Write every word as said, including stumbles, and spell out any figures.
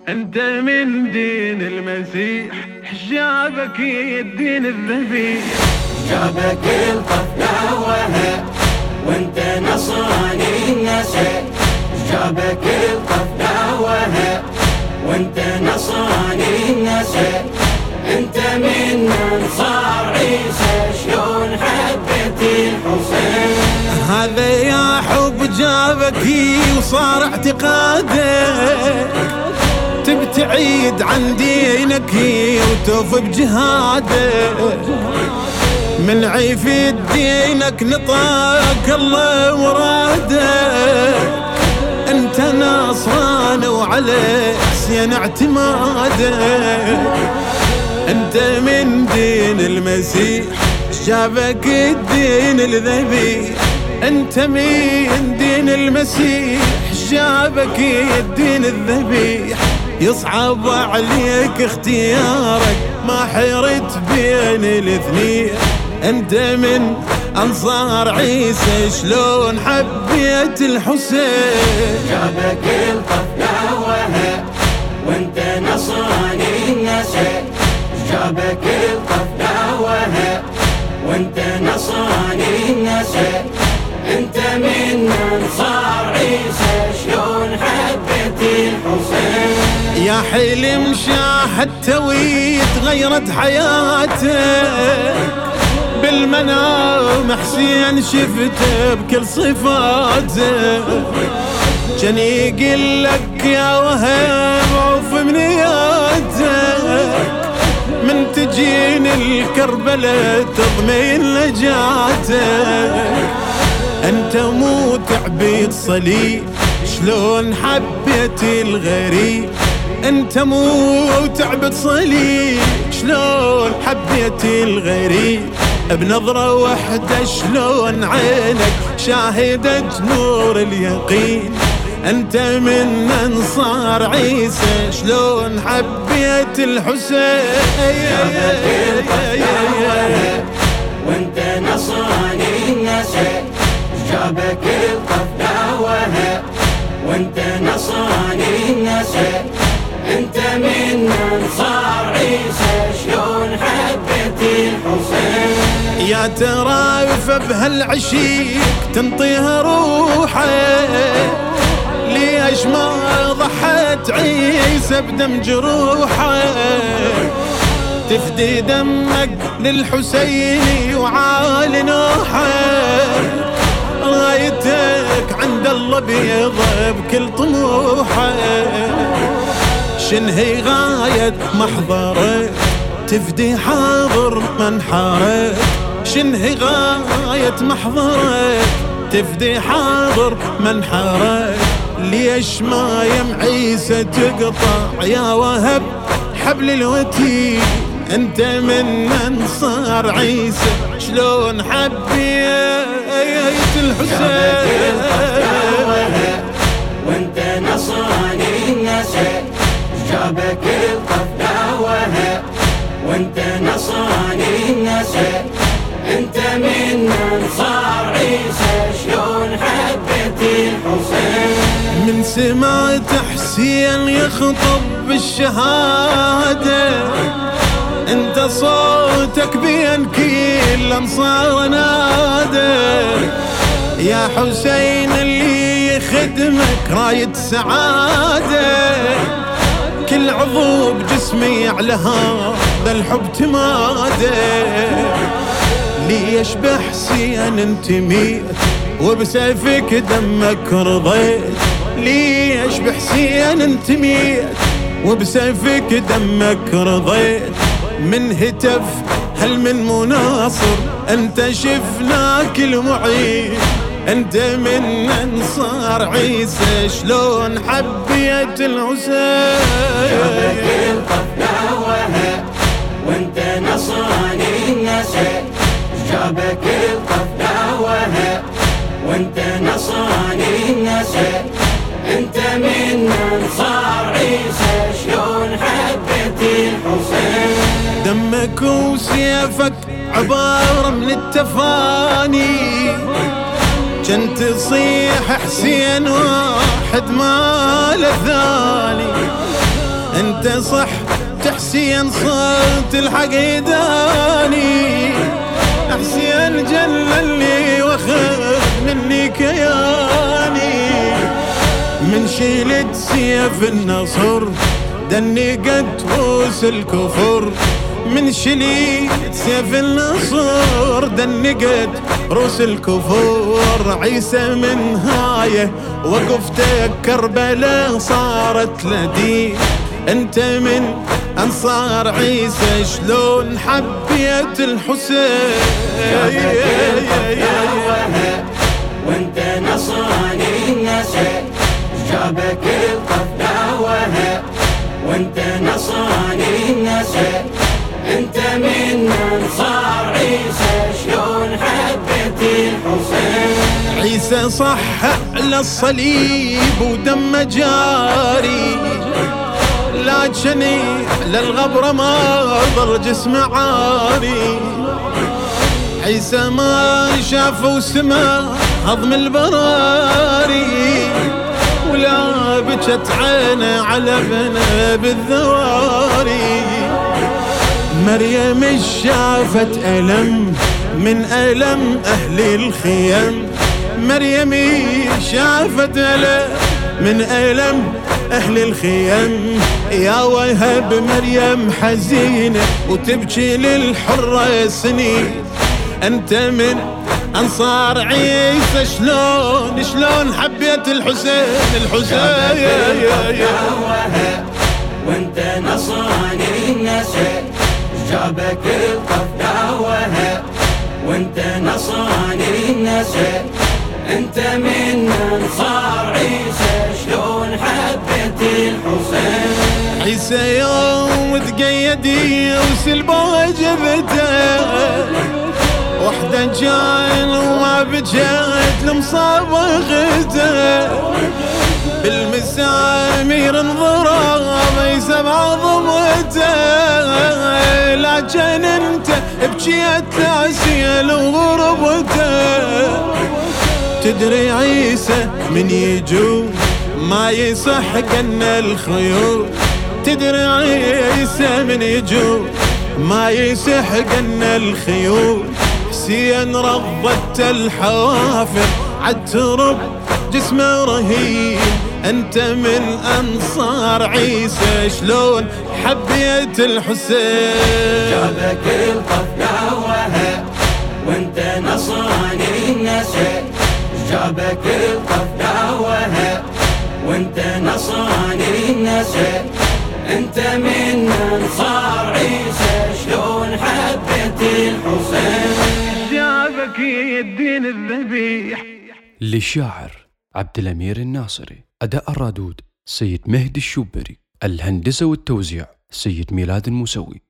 انت من دين المسيح، حجابك الدين الذبيح. حجابك القفلة وهب وانت نصراني النسب. حجابك القفلة وهب وانت نصراني النسب. انت من انصار عيسى شلون حبيت الحسين. هذا يا حب جابك وصار اعتقادك، تبتعيد عن دينك وتوف بجهادك. من عيف دينك نطاك الله مرادك، انت ناصران وعلى حسين اعتمادك. انت من دين المسيح، جابك الدين الذبيح. انت من دين المسيح، جابك الدين الذبيح. يصعب عليك اختيارك، ما حيرت بين الاثنين. انت من انصار عيسى شلون حبيت الحسين. جابك القفلة وهب وانت نصراني النسب. جابك القفلة وهب وانت نصراني النسب. انت من انصار عيسى شلون حبيت الحسين. يا حلم شاهدت وتغيرت حياتك، بالمنام حسين شفته بكل صفاته. كان يقول لك يا وهب عوف منياتك، من تجين الكربلة تضمين نجاتك. انت مو تعبيد صليب شلون حبيت الغريب. انت مو تعبد صليب شلون حبيت الغريب. بنظرة واحدة شلون عينك شاهدت نور اليقين. انت من انصار عيسى شلون حبيت الحسين. وانت نصراني النسب. جابك القفلة وهب وانت نصراني النسب. انت من انصار عيسى شلون حبيت الحسين. يا ترى فبهالعشيق تنطيها روحك، ليش ما ضحت عيسى بدم جروحك. تفدي دمك للحسين وعالي نوحك، رايتك عند الله بيضة بكل طموحك. شنهي غاية محضرك تفدي حاضر منحرك. شنهي غاية محضرك تفدي حاضر منحرك. ليش ما يم عيسى تقطع يا وهب حبل الوتين. انت من انصار عيسى شلون حبيت الحسين. وانت نصراني النسب. جابك القفلة وهب وانت نصراني النسب. انت من انصار عيسى شلون حبيت الحسين. من سمعت حسين يخطب بالشهادة، انت صوتك بين كل انصار نادى. يا حسين اللي يخدمك راية سعادة، كل عضو بجسمي على هذا الحب تمادى. ليش بحسين انتميت وبسيفك دمك رضيت. ليش بحسين انتميت وبسيفك دمك رضيت. من هتف هل من مناصر انت شفناك المعين. انت من انصار عيسى شلون حبيت الحسين. جابك القفلة وهب وانت نصراني النسب. جابك القفلة وهب وانت نصراني النسب. انت من انصار عيسى شلون حبيت الحسين. دمك وسيفك عبارة من التفاني، كنت تصيح حسين واحد ما له ثاني. انت صح حسين صوت الحقيداني، حسين جللني واخذ مني كياني، من شيلت سيف النصر دنقت روس الكفر، من شليت سيف النصر دنقت روس الكفور. عيسى من هايه وقفتك كربلاء صارت لدي، انت من انصار عيسى شلون حبيت الحسين. وانت نصراني النساء جابك الطف دعوها، وانت نصراني النساء انت من انصار عيسى شلون حبيت الحسين. عيسى صح للصليب ودم جاري، لكني للغبرة ما ضل جسم عاري. عيسى ما شاف وسمع هضم البراري، ولا بكت عينه على ابنه بالذواري. مريم شافت ألم من ألم أهل الخيم، مريم شافت ألم من ألم أهل الخيم. يا وهب مريم حزينة وتبكي للحرة سنين، أنت من أنصار عيسى شلون شلون حبيت الحسين. الحسين وانت نصراني النساء جابك الطف دعوها، وانت نصراني النساء انت من انصار عيسى شلون حبيت الحسين. عيسى يوم تقيدي وسلبه جبته، وحده جاين وما بجيت لمصابغته، بالمسامير انضرب يسمع ضمته، لكن انت بجيت تعسيل وغربته. تدري عيسى من يجون ما يصح قنا الخيول، تدري عيسى من يجون ما يصح قنا الخيول. حسين رضت الحوافر عالترب جسمه رهيب، انت من انصار عيسى شلون حبيت الحسين. جابك الطف دعوها وانت نصراني النساء جابك الطف دعوها، وانت نصراني النساء انت من انصار عيسى شلون حبيت الحسين. جابك الدين الذبيح. للشاعر عبد الأمير الناصري، أداء الرادود سيد مهدي الشبري، الهندسة والتوزيع سيد ميلاد الموسوي.